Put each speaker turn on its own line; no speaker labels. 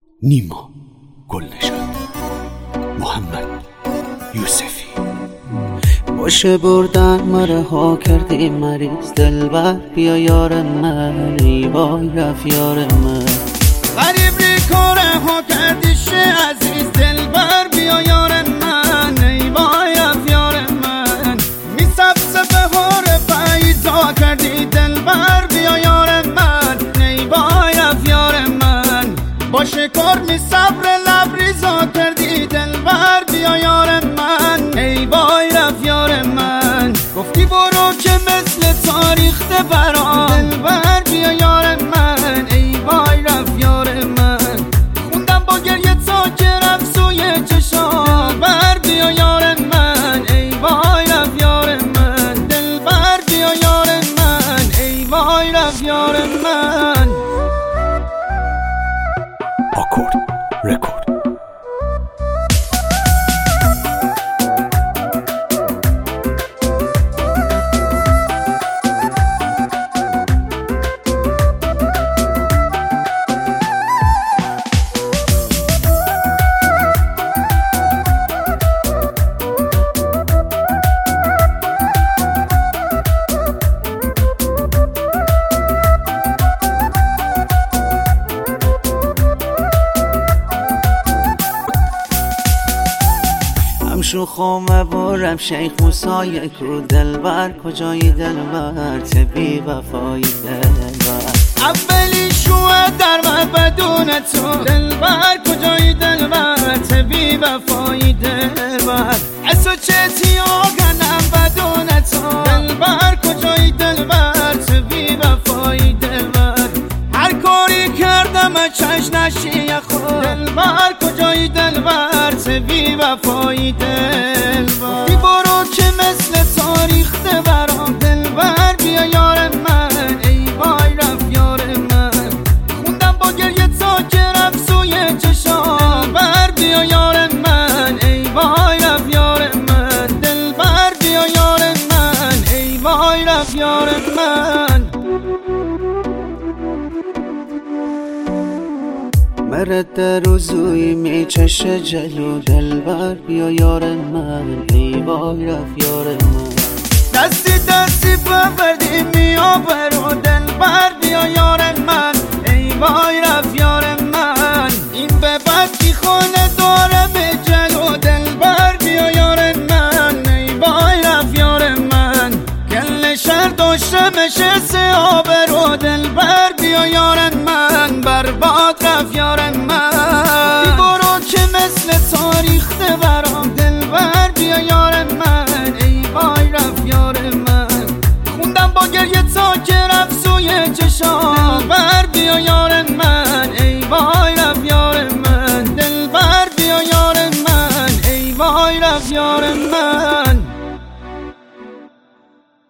نیما گلنشان، محمد یوسفی.
باشه بردن مره ها کردی مریض دلبر، بیا یار من ای وای رفت یار من.
غریب ری کاره ها کردی شه عزیز دلبر، بیا یار من ای وای رفت یار من. می سبز بهار پاییزا کردی دلبر، بیا یار من ای وای رفت یار من. باشه کار می صبر لبریزا کردی دلبر، بیا یار من ای وای رفت یار من. گفتی برو که مثل تاریخ برام دلبر، بیا یار من ای وای رفت یار من. خوندم با گریه تا که رفت سوی چشام دلبر، بیا یار من ای وای رفت یار من. دلبر بیا یار من ای وای رفت یار من.
آکورد رکورد.
شوخم بارم شیخ موسای کو دلبر، کجای دلبر تبی وفای دلبر.
اولی شوه در من بدون تو دلبر، کجای دلبر تبی وفای دلبر. اسو چتی آگنم بدون تو دلبر، کجای دلبر تبی وفای دلبر. هر کاری کردم چش نشی خود دلبر، کجای دلبر تبی وفای دلبر. بی برو که مثل تاریخ برام دلبر، بیا یار من ای وای رفت یار من. خوندم با گریه تا که رفت سوی چشام دلبر، بیا یار من ای وای رفت یار من. دلبر بیا یار من ای وای رفت یار من.
مرد در وضوی می چشه جلو دلبر، بیا یار من ای وای رفت یار من.
دستی دستی ببردی میا برو دلبر، بیا یار من ای وای رفت یار من. این به بدی خونه داره به جلو دلبر، بیا یار من ای وای رفت یار من. گل شهر داشته مشه سه آبرو دلبر، بیا یار من برباد رفت یار من. بی برو که مثل تاریخ برام دلبر، بیا یار من ای وای رفت یار من. خوندم با گریه تا که رفت سوی چشام دلبر، بیا یار من ای وای رفت یار من. دلبر بیا یار من ای وای رفت یار من.